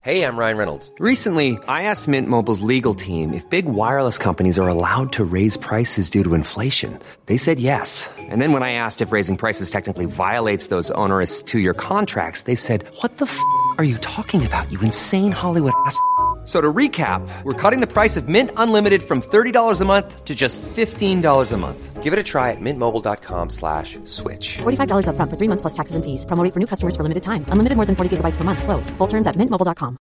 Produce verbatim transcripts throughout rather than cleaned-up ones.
Hey, I'm Ryan Reynolds. Recently, I asked Mint Mobile's legal team if big wireless companies are allowed to raise prices due to inflation. They said yes. And then when I asked if raising prices technically violates those onerous two-year contracts, they said, what the f*** are you talking about, you insane Hollywood ass f- So to recap, we're cutting the price of Mint Unlimited from thirty dollars a month to just fifteen dollars a month. Give it a try at mintmobile.com slash switch. forty-five dollars up front for three months plus taxes and fees. Promo rate for new customers for limited time. Unlimited more than forty gigabytes per month. Slows full terms at mint mobile dot com.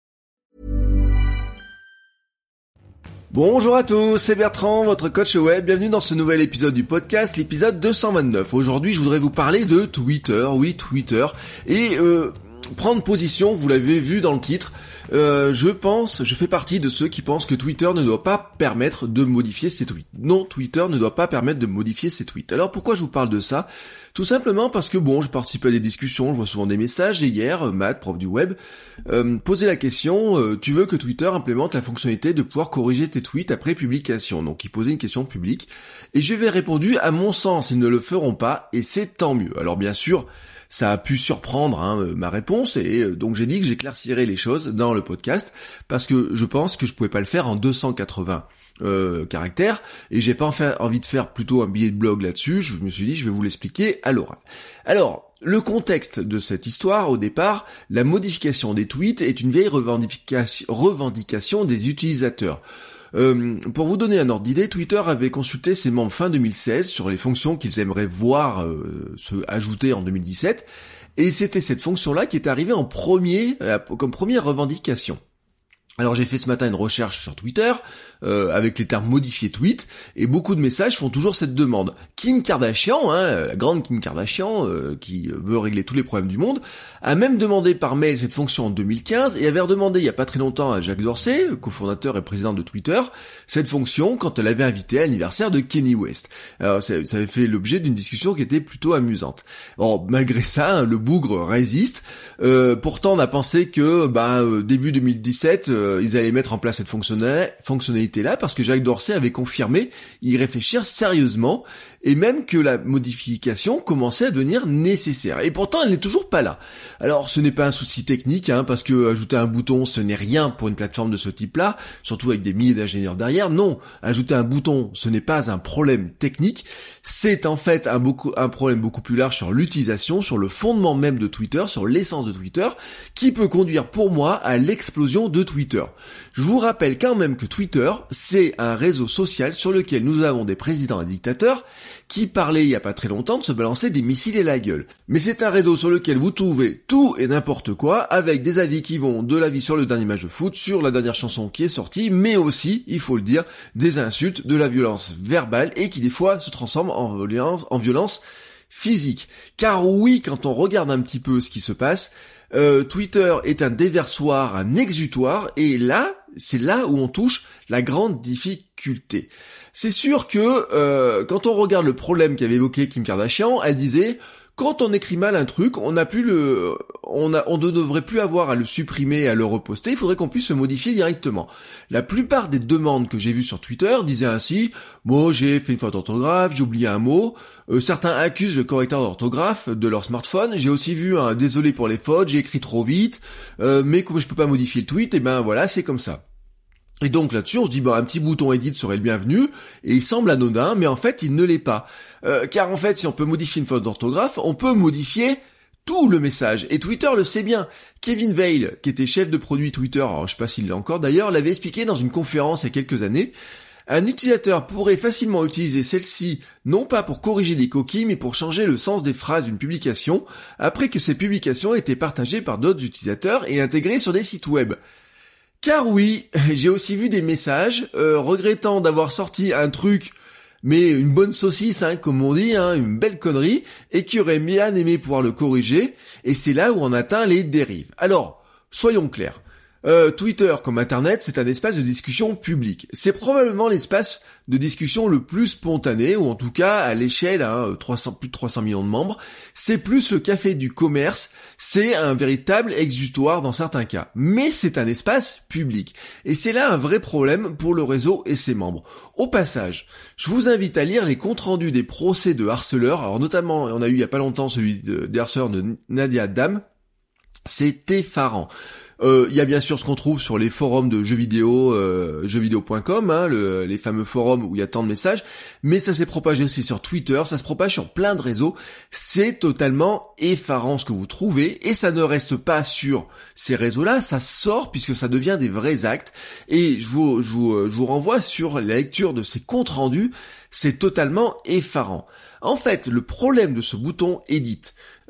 Bonjour à tous, c'est Bertrand, votre coach web. Bienvenue dans ce nouvel épisode du podcast, l'épisode deux cent vingt-neuf. Aujourd'hui, je voudrais vous parler de Twitter, oui Twitter, et euh, prendre position, vous l'avez vu dans le titre. Euh, je pense, je fais partie de ceux qui pensent que Twitter ne doit pas permettre de modifier ses tweets. Non, Twitter ne doit pas permettre de modifier ses tweets. Alors pourquoi je vous parle de ça ? Tout simplement parce que bon, je participe à des discussions, je vois souvent des messages, et hier, Matt, prof du web, euh, posait la question, euh, tu veux que Twitter implémente la fonctionnalité de pouvoir corriger tes tweets après publication. Donc il posait une question publique, et je lui ai répondu, à mon sens, ils ne le feront pas, et c'est tant mieux. Alors bien sûr, ça a pu surprendre hein, ma réponse, et donc j'ai dit que j'éclaircirais les choses dans le podcast, parce que je pense que je pouvais pas le faire en deux cent quatre-vingts euh, caractères, et j'ai pas enfin envie de faire plutôt un billet de blog là-dessus. Je me suis dit je vais vous l'expliquer à l'oral. Alors, le contexte de cette histoire, au départ, la modification des tweets est une vieille revendication, revendication des utilisateurs. Euh, pour vous donner un ordre d'idée, Twitter avait consulté ses membres fin deux mille seize sur les fonctions qu'ils aimeraient voir euh, se ajouter en deux mille dix-sept, et c'était cette fonction-là qui est arrivée en premier, euh, comme première revendication. Alors j'ai fait ce matin une recherche sur Twitter, euh, avec les termes modifier tweet, et beaucoup de messages font toujours cette demande. Kim Kardashian, hein, la grande Kim Kardashian, euh, qui veut régler tous les problèmes du monde, a même demandé par mail cette fonction en deux mille quinze, et avait redemandé il y a pas très longtemps à Jack Dorsey, cofondateur et président de Twitter, cette fonction quand elle avait invité à l'anniversaire de Kanye West. Alors ça, ça avait fait l'objet d'une discussion qui était plutôt amusante. Bon, malgré ça, hein, le bougre résiste. Euh, pourtant on a pensé que bah, début deux mille dix-sept, euh, ils allaient mettre en place cette fonctionnalité-là, parce que Jack Dorsey avait confirmé y réfléchir sérieusement, et même que la modification commençait à devenir nécessaire. Et pourtant, elle n'est toujours pas là. Alors, ce n'est pas un souci technique, hein, parce que ajouter un bouton, ce n'est rien pour une plateforme de ce type-là, surtout avec des milliers d'ingénieurs derrière. Non, ajouter un bouton, ce n'est pas un problème technique, c'est en fait un, beaucoup, un problème beaucoup plus large sur l'utilisation, sur le fondement même de Twitter, sur l'essence de Twitter, qui peut conduire pour moi à l'explosion de Twitter. Je vous rappelle quand même que Twitter, c'est un réseau social sur lequel nous avons des présidents et dictateurs qui parlaient il y a pas très longtemps de se balancer des missiles à la gueule. Mais c'est un réseau sur lequel vous trouvez tout et n'importe quoi, avec des avis qui vont de l'avis sur le dernier match de foot, sur la dernière chanson qui est sortie, mais aussi, il faut le dire, des insultes, de la violence verbale, et qui des fois se transforment en violence, en violence physique. Car oui, quand on regarde un petit peu ce qui se passe, euh, Twitter est un déversoir, un exutoire, et là, c'est là où on touche la grande difficulté. C'est sûr que euh, quand on regarde le problème qu'avait évoqué Kim Kardashian, elle disait quand on écrit mal un truc, on n'a plus le, on a, on ne devrait plus avoir à le supprimer, à le reposter. Il faudrait qu'on puisse le modifier directement. La plupart des demandes que j'ai vues sur Twitter disaient ainsi bon, j'ai fait une faute d'orthographe, j'ai oublié un mot. Euh, certains accusent le correcteur d'orthographe de leur smartphone. J'ai aussi vu un désolé pour les fautes, j'ai écrit trop vite, euh, mais comme je peux pas modifier le tweet, et ben voilà, c'est comme ça. Et donc là-dessus, on se dit, bah, un petit bouton edit serait le bienvenu, et il semble anodin, mais en fait, il ne l'est pas. Euh, car en fait, si on peut modifier une faute d'orthographe, on peut modifier tout le message. Et Twitter le sait bien. Kevin Vail, qui était chef de produit Twitter, alors je sais pas s'il l'est encore d'ailleurs, l'avait expliqué dans une conférence il y a quelques années. Un utilisateur pourrait facilement utiliser celle-ci, non pas pour corriger des coquilles, mais pour changer le sens des phrases d'une publication, après que ces publications aient été partagées par d'autres utilisateurs et intégrées sur des sites web. Car oui, j'ai aussi vu des messages euh, regrettant d'avoir sorti un truc, mais une bonne saucisse, hein, comme on dit, hein, une belle connerie, et qui auraient bien aimé pouvoir le corriger, et c'est là où on atteint les dérives. Alors, soyons clairs. Euh, Twitter, comme Internet, c'est un espace de discussion public. C'est probablement l'espace de discussion le plus spontané, ou en tout cas à l'échelle, hein, trois cents, plus de trois cents millions de membres. C'est plus le café du commerce, c'est un véritable exutoire dans certains cas. Mais c'est un espace public. Et c'est là un vrai problème pour le réseau et ses membres. Au passage, je vous invite à lire les comptes rendus des procès de harceleurs. Alors notamment, on a eu il y a pas longtemps celui de, des harceleurs de Nadia Dam. C'est effarant. Euh, il y a bien sûr ce qu'on trouve sur les forums de jeux vidéo, euh, jeux vidéo point com, hein, le, les fameux forums où il y a tant de messages, mais ça s'est propagé aussi sur Twitter, ça se propage sur plein de réseaux. C'est totalement effarant ce que vous trouvez, et ça ne reste pas sur ces réseaux-là, ça sort puisque ça devient des vrais actes, et je vous, je vous, je vous renvoie sur la lecture de ces comptes rendus. C'est totalement effarant. En fait, le problème de ce bouton Edit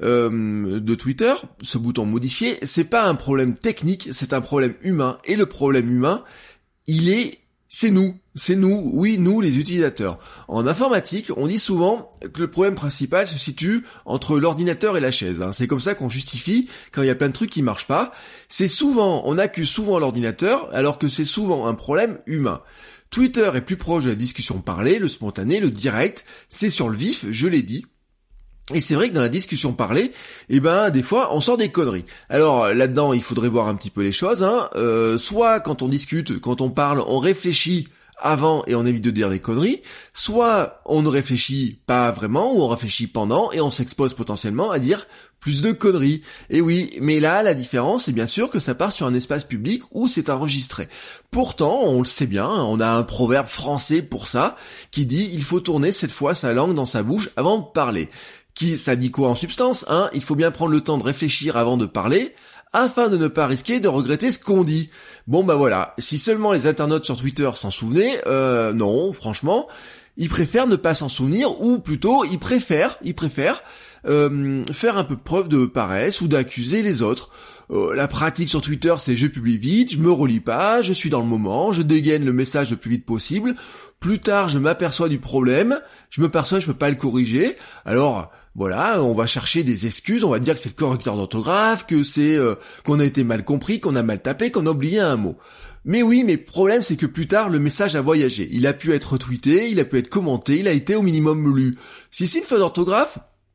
euh, de Twitter, ce bouton modifier, c'est pas un problème technique, c'est un problème humain. Et le problème humain, il est, c'est nous, c'est nous, oui, nous les utilisateurs. En informatique, on dit souvent que le problème principal se situe entre l'ordinateur et la chaise. Hein. C'est comme ça qu'on justifie quand il y a plein de trucs qui marchent pas. C'est souvent, on accuse souvent l'ordinateur, alors que c'est souvent un problème humain. Twitter est plus proche de la discussion parlée, le spontané, le direct, c'est sur le vif, je l'ai dit. Et c'est vrai que dans la discussion parlée, eh ben des fois on sort des conneries. Alors là-dedans, il faudrait voir un petit peu les choses. Hein. Euh, soit quand on discute, quand on parle, on réfléchit avant et on évite de dire des conneries, soit on ne réfléchit pas vraiment ou on réfléchit pendant et on s'expose potentiellement à dire plus de conneries. Et oui, mais là la différence c'est bien sûr que ça part sur un espace public où c'est enregistré. Pourtant, on le sait bien, on a un proverbe français pour ça qui dit il faut tourner cette fois sa langue dans sa bouche avant de parler. Qui ça dit quoi en substance, hein? Il faut bien prendre le temps de réfléchir avant de parler, afin de ne pas risquer de regretter ce qu'on dit. Bon bah voilà, si seulement les internautes sur Twitter s'en souvenaient, euh, non, franchement, ils préfèrent ne pas s'en souvenir, ou plutôt, ils préfèrent, ils préfèrent euh, faire un peu preuve de paresse ou d'accuser les autres. Euh, la pratique sur Twitter, c'est je publie vite, je me relis pas, je suis dans le moment, je dégaine le message le plus vite possible. Plus tard, je m'aperçois du problème, je me perçois, je peux pas le corriger. Alors voilà, on va chercher des excuses, on va dire que c'est le correcteur d'orthographe, que c'est euh, qu'on a été mal compris, qu'on a mal tapé, qu'on a oublié un mot. Mais oui, mais le problème c'est que plus tard, le message a voyagé. Il a pu être retweeté, il a pu être commenté, il a été au minimum lu. Si c'est une faute d'orthographe,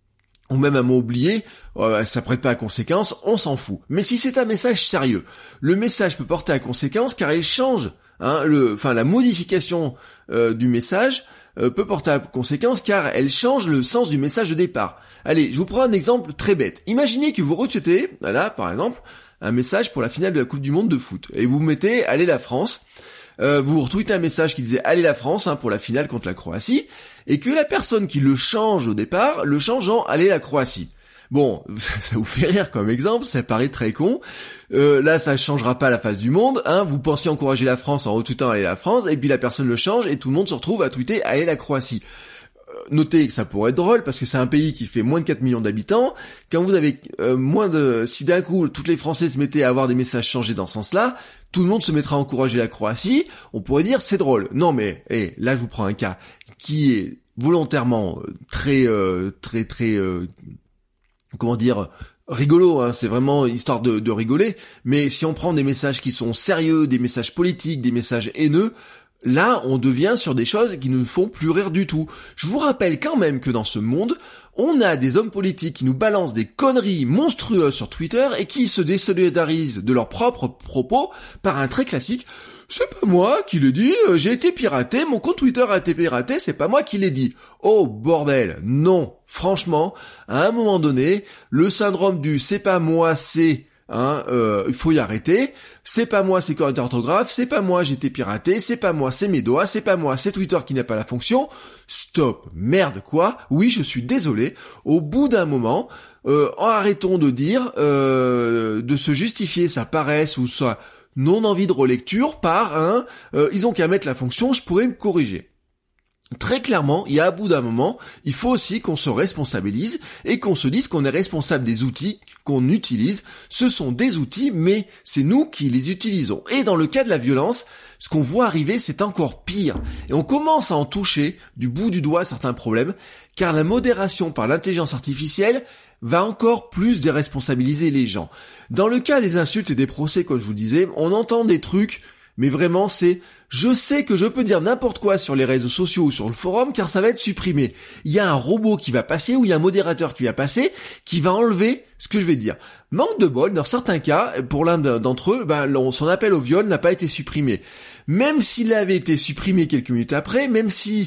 ou même un mot oublié, euh, ça prête pas à conséquence, on s'en fout. Mais si c'est un message sérieux, le message peut porter à conséquence car il change, hein, le, enfin la modification euh, du message euh, peut porter à conséquence car elle change le sens du message de départ. Allez, je vous prends un exemple très bête. Imaginez que vous retweetez, là par exemple, un message pour la finale de la Coupe du Monde de foot, et vous mettez « Allez la France ». Euh, vous retweetez un message qui disait « Allez la France hein, » pour la finale contre la Croatie, et que la personne qui le change au départ, le change en « Allez la Croatie ». Bon, ça vous fait rire comme exemple, ça paraît très con. Euh, là, ça changera pas la face du monde. Hein. Vous pensiez encourager la France en retweetant « Allez la France », et puis la personne le change, et tout le monde se retrouve à tweeter « Allez la Croatie ». Notez que ça pourrait être drôle parce que c'est un pays qui fait moins de quatre millions d'habitants. Quand vous avez euh, moins de... Si d'un coup, toutes les Français se mettaient à avoir des messages changés dans ce sens-là, tout le monde se mettra à encourager la Croatie. On pourrait dire c'est drôle. Non mais, hey, là je vous prends un cas qui est volontairement très, euh, très, très... Euh, comment dire... rigolo, hein, c'est vraiment histoire de, de rigoler. Mais si on prend des messages qui sont sérieux, des messages politiques, des messages haineux... Là, on devient sur des choses qui ne nous font plus rire du tout. Je vous rappelle quand même que dans ce monde, on a des hommes politiques qui nous balancent des conneries monstrueuses sur Twitter et qui se désolidarisent de leurs propres propos par un trait classique. C'est pas moi qui l'ai dit, j'ai été piraté, mon compte Twitter a été piraté, c'est pas moi qui l'ai dit. Oh bordel, non. Franchement, à un moment donné, le syndrome du c'est pas moi, c'est... Hein, euh, il faut y arrêter. C'est pas moi, c'est correcteur d'orthographe. C'est pas moi, j'ai été piraté. C'est pas moi, c'est mes doigts. C'est pas moi, c'est Twitter qui n'a pas la fonction. Stop, merde quoi. Oui, je suis désolé. Au bout d'un moment, euh, arrêtons de dire, euh, de se justifier sa paresse ou sa non envie de relecture par un. Euh, ils ont qu'à mettre la fonction. Je pourrais me corriger. Très clairement, il y a à bout d'un moment, il faut aussi qu'on se responsabilise et qu'on se dise qu'on est responsable des outils qu'on utilise. Ce sont des outils, mais c'est nous qui les utilisons. Et dans le cas de la violence, ce qu'on voit arriver, c'est encore pire. Et on commence à en toucher du bout du doigt certains problèmes, car la modération par l'intelligence artificielle va encore plus déresponsabiliser les gens. Dans le cas des insultes et des procès, comme je vous disais, on entend des trucs... Mais vraiment, c'est, je sais que je peux dire n'importe quoi sur les réseaux sociaux ou sur le forum car ça va être supprimé. Il y a un robot qui va passer ou il y a un modérateur qui va passer qui va enlever ce que je vais dire. Manque de bol, dans certains cas, pour l'un d'entre eux, ben, son appel au viol n'a pas été supprimé. Même s'il avait été supprimé quelques minutes après, même si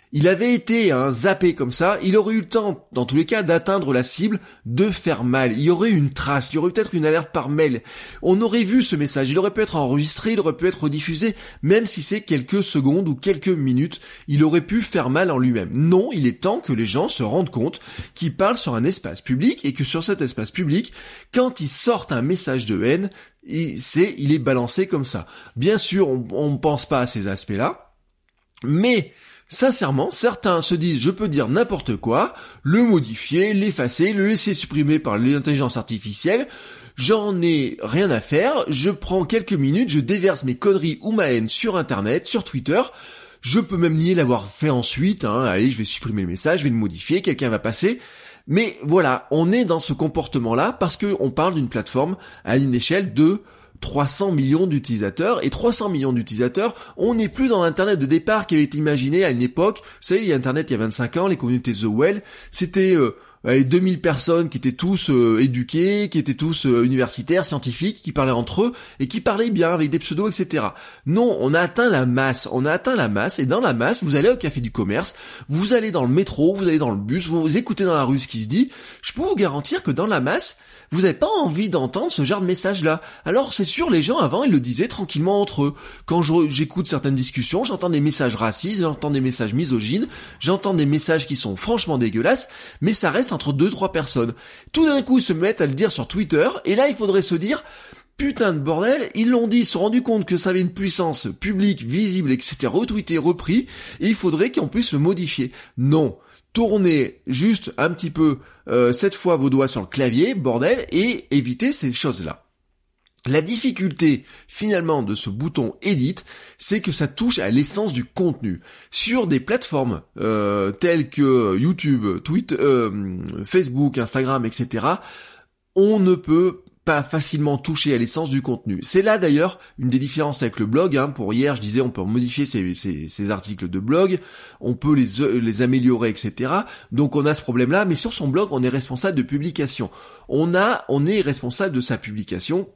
il avait été hein, zappé comme ça, il aurait eu le temps, dans tous les cas, d'atteindre la cible, de faire mal. Il y aurait eu une trace, il y aurait peut-être une alerte par mail. On aurait vu ce message, il aurait pu être enregistré, il aurait pu être rediffusé, même si c'est quelques secondes ou quelques minutes, il aurait pu faire mal en lui-même. Non, il est temps que les gens se rendent compte qu'ils parlent sur un espace public et que sur cet espace public, quand ils sortent un message de haine, il, c'est, il est balancé comme ça. Bien sûr, on ne pense pas à ces aspects-là, mais sincèrement, certains se disent je peux dire n'importe quoi, le modifier, l'effacer, le laisser supprimer par l'intelligence artificielle, j'en ai rien à faire, je prends quelques minutes, je déverse mes conneries ou ma haine sur internet, sur Twitter, je peux même nier l'avoir fait ensuite, hein, allez je vais supprimer le message, je vais le modifier, quelqu'un va passer, mais voilà, on est dans ce comportement-là parce que on parle d'une plateforme à une échelle de trois cents millions d'utilisateurs, et trois cents millions d'utilisateurs, on n'est plus dans l'internet de départ qui avait été imaginé à une époque, vous savez, il y a internet il y a vingt-cinq ans, les communautés The Well, c'était euh, deux mille personnes qui étaient tous euh, éduqués, qui étaient tous euh, universitaires, scientifiques, qui parlaient entre eux, et qui parlaient bien avec des pseudos, et cetera. Non, on a atteint la masse, on a atteint la masse, et dans la masse, vous allez au café du commerce, vous allez dans le métro, vous allez dans le bus, vous, vous écoutez dans la rue ce qui se dit, je peux vous garantir que dans la masse, vous n'avez pas envie d'entendre ce genre de message-là. Alors c'est sûr, les gens avant, ils le disaient tranquillement entre eux. Quand je, j'écoute certaines discussions, j'entends des messages racistes, j'entends des messages misogynes, j'entends des messages qui sont franchement dégueulasses, mais ça reste entre deux, trois personnes. Tout d'un coup, ils se mettent à le dire sur Twitter, et là, il faudrait se dire, putain de bordel, ils l'ont dit, ils se sont rendus compte que ça avait une puissance publique, visible, et que c'était retweeté, repris, et il faudrait qu'on puisse le modifier. Non. Tournez juste un petit peu, euh, cette fois vos doigts sur le clavier, bordel, et évitez ces choses-là. La difficulté, finalement, de ce bouton Edit, c'est que ça touche à l'essence du contenu. Sur des plateformes euh, telles que YouTube, Twitter, euh, Facebook, Instagram, et cetera, on ne peut pas facilement toucher à l'essence du contenu. C'est là d'ailleurs une des différences avec le blog. Hein. Pour hier, je disais on peut modifier ces, ces, ces articles de blog, on peut les, les améliorer, et cetera. Donc on a ce problème-là, mais sur son blog, on est responsable de publication. On a, on est responsable de sa publication.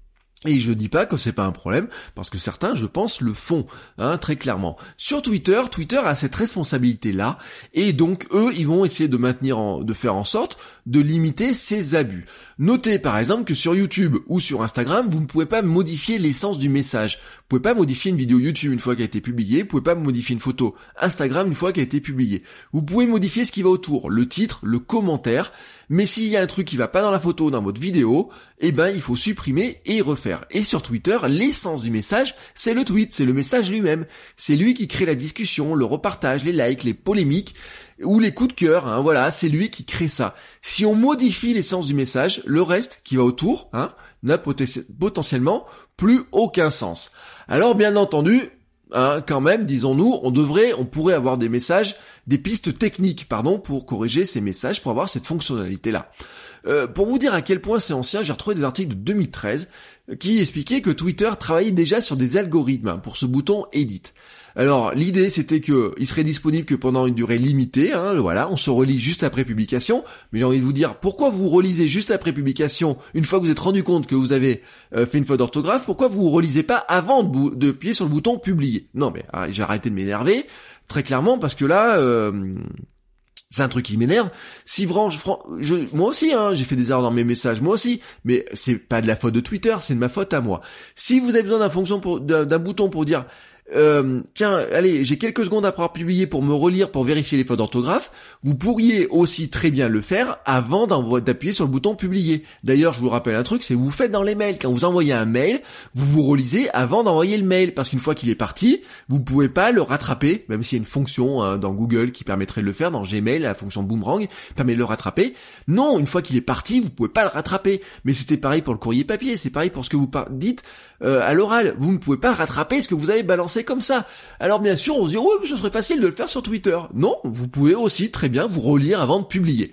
Et je dis pas que c'est pas un problème, parce que certains, je pense, le font, hein, très clairement. Sur Twitter, Twitter a cette responsabilité-là, et donc eux, ils vont essayer de maintenir, en, de faire en sorte de limiter ces abus. Notez par exemple que sur YouTube ou sur Instagram, vous ne pouvez pas modifier l'essence du message. Vous pouvez pas modifier une vidéo YouTube une fois qu'elle a été publiée, vous pouvez pas modifier une photo Instagram une fois qu'elle a été publiée. Vous pouvez modifier ce qui va autour, le titre, le commentaire, mais s'il y a un truc qui va pas dans la photo, dans votre vidéo, eh ben il faut supprimer et refaire. Et sur Twitter, l'essence du message, c'est le tweet, c'est le message lui-même. C'est lui qui crée la discussion, le repartage, les likes, les polémiques, ou les coups de cœur, hein, voilà, c'est lui qui crée ça. Si on modifie l'essence du message, le reste qui va autour, hein, n'a poten- potentiellement plus aucun sens. Alors bien entendu, hein, quand même, disons-nous, on devrait, on pourrait avoir des messages, des pistes techniques, pardon, pour corriger ces messages, pour avoir cette fonctionnalité-là. Euh, pour vous dire à quel point c'est ancien, j'ai retrouvé des articles de deux mille treize qui expliquaient que Twitter travaillait déjà sur des algorithmes pour ce bouton Edit. Alors l'idée c'était que il serait disponible que pendant une durée limitée, hein, voilà, on se relit juste après publication, mais j'ai envie de vous dire pourquoi vous relisez juste après publication, une fois que vous êtes rendu compte que vous avez euh, fait une faute d'orthographe, pourquoi vous relisez pas avant de, de appuyer sur le bouton publier? Non mais ah, j'ai arrêté de m'énerver, très clairement, parce que là... Euh, c'est un truc qui m'énerve. Si vraiment, je, je, moi aussi, hein, j'ai fait des erreurs dans mes messages, moi aussi. Mais c'est pas de la faute de Twitter, c'est de ma faute à moi. Si vous avez besoin d'un fonction pour, d'un, d'un bouton pour dire, euh, tiens, allez, j'ai quelques secondes après avoir publié pour me relire, pour vérifier les fautes d'orthographe, vous pourriez aussi très bien le faire avant d'appuyer sur le bouton publier. D'ailleurs, je vous rappelle un truc, c'est vous faites dans les mails. Quand vous envoyez un mail, vous vous relisez avant d'envoyer le mail, parce qu'une fois qu'il est parti, vous pouvez pas le rattraper, même s'il y a une fonction hein, dans Google qui permettrait de le faire, dans Gmail, la fonction boomerang permet de le rattraper. Non, une fois qu'il est parti, vous pouvez pas le rattraper. Mais c'était pareil pour le courrier papier, c'est pareil pour ce que vous par- dites euh, à l'oral. Vous ne pouvez pas rattraper ce que vous avez balancé comme ça. Alors bien sûr, on se dit, oh, mais ce serait facile de le faire sur Twitter. Non, vous pouvez aussi très bien vous relire avant de publier.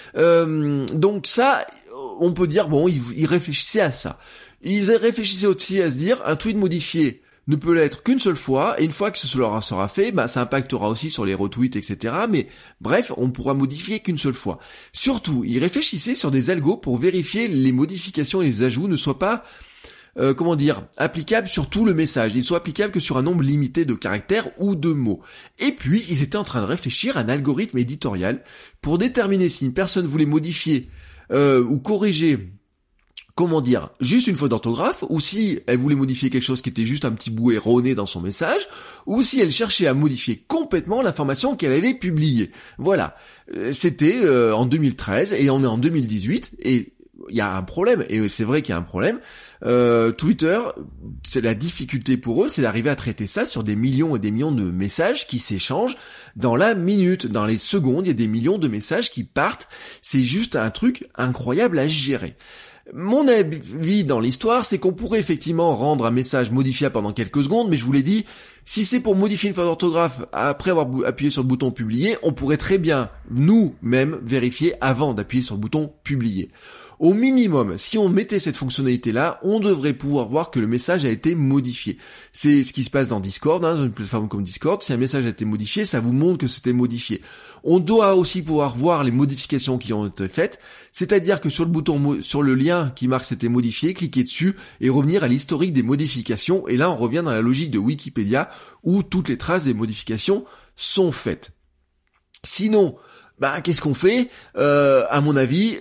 Euh, donc ça, on peut dire, bon, ils, ils réfléchissaient à ça. Ils réfléchissaient aussi à se dire, un tweet modifié ne peut l'être qu'une seule fois, et une fois que ce sera fait, bah, ça impactera aussi sur les retweets, et cetera. Mais bref, on pourra modifier qu'une seule fois. Surtout, ils réfléchissaient sur des algos pour vérifier les modifications et les ajouts ne soient pas euh, comment dire, applicables sur tout le message. Ils sont applicables que sur un nombre limité de caractères ou de mots. Et puis, ils étaient en train de réfléchir à un algorithme éditorial pour déterminer si une personne voulait modifier euh, ou corriger, comment dire, juste une faute d'orthographe, ou si elle voulait modifier quelque chose qui était juste un petit bout erroné dans son message, ou si elle cherchait à modifier complètement l'information qu'elle avait publiée. Voilà. C'était euh, en deux mille treize, et on est en deux mille dix-huit, et il y a un problème, et c'est vrai qu'il y a un problème. Euh, Twitter, c'est la difficulté pour eux, c'est d'arriver à traiter ça sur des millions et des millions de messages qui s'échangent dans la minute, dans les secondes, il y a des millions de messages qui partent. C'est juste un truc incroyable à gérer. Mon avis dans l'histoire, c'est qu'on pourrait effectivement rendre un message modifiable pendant quelques secondes, mais je vous l'ai dit, si c'est pour modifier une faute d'orthographe après avoir appuyé sur le bouton publier, on pourrait très bien nous-mêmes vérifier avant d'appuyer sur le bouton publier. Au minimum, si on mettait cette fonctionnalité-là, on devrait pouvoir voir que le message a été modifié. C'est ce qui se passe dans Discord, hein, dans une plateforme comme Discord. Si un message a été modifié, ça vous montre que c'était modifié. On doit aussi pouvoir voir les modifications qui ont été faites, c'est-à-dire que sur le bouton, sur le lien qui marque c'était modifié, cliquer dessus et revenir à l'historique des modifications. Et là, on revient dans la logique de Wikipédia où toutes les traces des modifications sont faites. Sinon, bah qu'est-ce qu'on fait ? euh, À mon avis,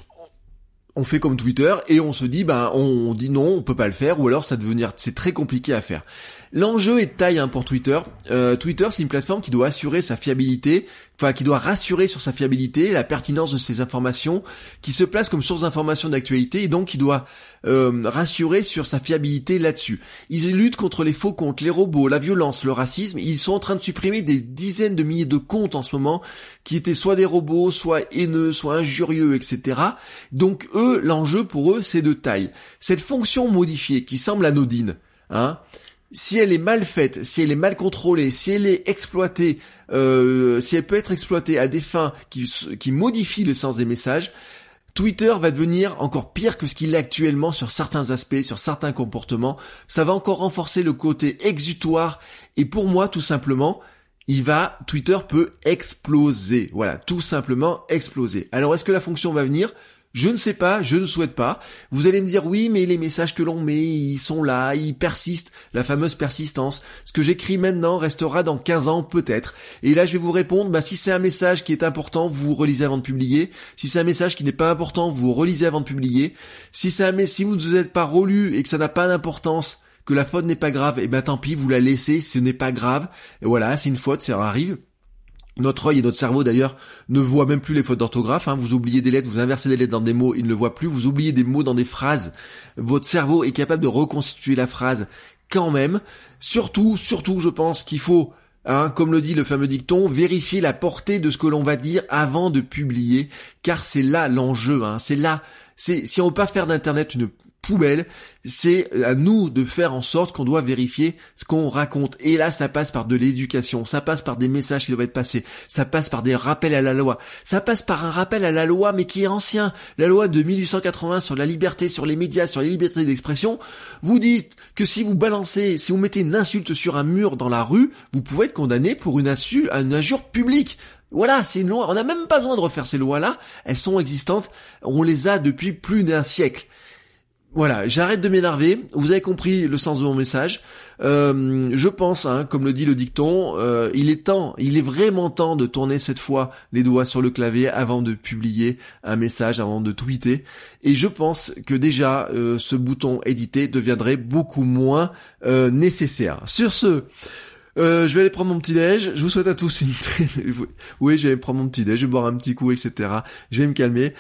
on fait comme Twitter et on se dit, ben, on dit non, on peut pas le faire, ou alors ça devenir, c'est très compliqué à faire. L'enjeu est de taille hein, pour Twitter. Euh, Twitter, c'est une plateforme qui doit assurer sa fiabilité, enfin qui doit rassurer sur sa fiabilité, la pertinence de ses informations, qui se place comme source d'information d'actualité et donc qui doit euh, rassurer sur sa fiabilité là-dessus. Ils luttent contre les faux comptes, les robots, la violence, le racisme. Ils sont en train de supprimer des dizaines de milliers de comptes en ce moment qui étaient soit des robots, soit haineux, soit injurieux, et cetera. Donc eux, l'enjeu pour eux, c'est de taille. Cette fonction modifiée qui semble anodine, hein. Si elle est mal faite, si elle est mal contrôlée, si elle est exploitée, euh, si elle peut être exploitée à des fins qui, qui modifient le sens des messages, Twitter va devenir encore pire que ce qu'il est actuellement sur certains aspects, sur certains comportements. Ça va encore renforcer le côté exutoire et pour moi, tout simplement, il va, Twitter peut exploser. Voilà, tout simplement exploser. Alors, est-ce que la fonction va venir ? Je ne sais pas, je ne souhaite pas. Vous allez me dire oui, mais les messages que l'on met, ils sont là, ils persistent, la fameuse persistance. Ce que j'écris maintenant restera dans quinze ans peut-être. Et là, je vais vous répondre, bah si c'est un message qui est important, vous relisez avant de publier. Si c'est un message qui n'est pas important, vous relisez avant de publier. Si c'est un message, si vous ne vous êtes pas relu et que ça n'a pas d'importance, que la faute n'est pas grave, et ben tant pis, vous la laissez, ce n'est pas grave. Et voilà, c'est une faute, ça arrive. Notre œil et notre cerveau d'ailleurs ne voient même plus les fautes d'orthographe, hein. Vous oubliez des lettres, vous inversez des lettres dans des mots, il ne le voit plus, vous oubliez des mots dans des phrases, votre cerveau est capable de reconstituer la phrase quand même. Surtout, surtout je pense qu'il faut, hein, comme le dit le fameux dicton, vérifier la portée de ce que l'on va dire avant de publier, car c'est là l'enjeu, hein. C'est là, c'est si on veut pas faire d'internet une poubelle, c'est à nous de faire en sorte qu'on doit vérifier ce qu'on raconte. Et là, ça passe par de l'éducation, ça passe par des messages qui doivent être passés, ça passe par des rappels à la loi, ça passe par un rappel à la loi, mais qui est ancien. La loi de mille huit cent quatre-vingts sur la liberté, sur les médias, sur les libertés d'expression, vous dites que si vous balancez, si vous mettez une insulte sur un mur dans la rue, vous pouvez être condamné pour une insulte, une injure publique. Voilà, c'est une loi. On n'a même pas besoin de refaire ces lois-là. Elles sont existantes. On les a depuis plus d'un siècle. Voilà, j'arrête de m'énerver, vous avez compris le sens de mon message. Euh, je pense, hein, comme le dit le dicton, euh, il est temps, il est vraiment temps de tourner cette fois les doigts sur le clavier avant de publier un message, avant de tweeter. Et je pense que déjà, euh, ce bouton éditer deviendrait beaucoup moins euh, nécessaire. Sur ce... Euh, je vais aller prendre mon petit déj. Je vous souhaite à tous une très... Oui, je vais aller prendre mon petit déj, je vais boire un petit coup, et cetera. Je vais me calmer.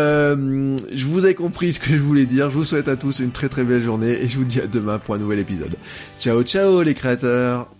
Euh, je vous ai compris ce que je voulais dire. Je vous souhaite à tous une très très belle journée et je vous dis à demain pour un nouvel épisode. Ciao ciao les créateurs.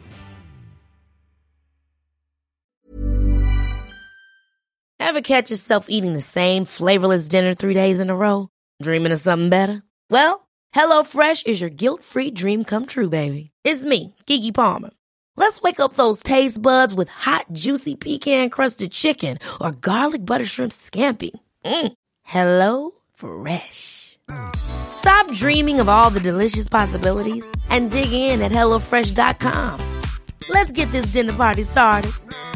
Ever catch yourself eating the same flavorless dinner three days in a row? Dreaming of something better? Well, HelloFresh is your guilt-free dream come true, baby. It's me, Keke Palmer. Let's wake up those taste buds with hot, juicy pecan-crusted chicken or garlic butter shrimp scampi. Mm. Hello Fresh. Stop dreaming of all the delicious possibilities and dig in at hello fresh dot com. Let's get this dinner party started.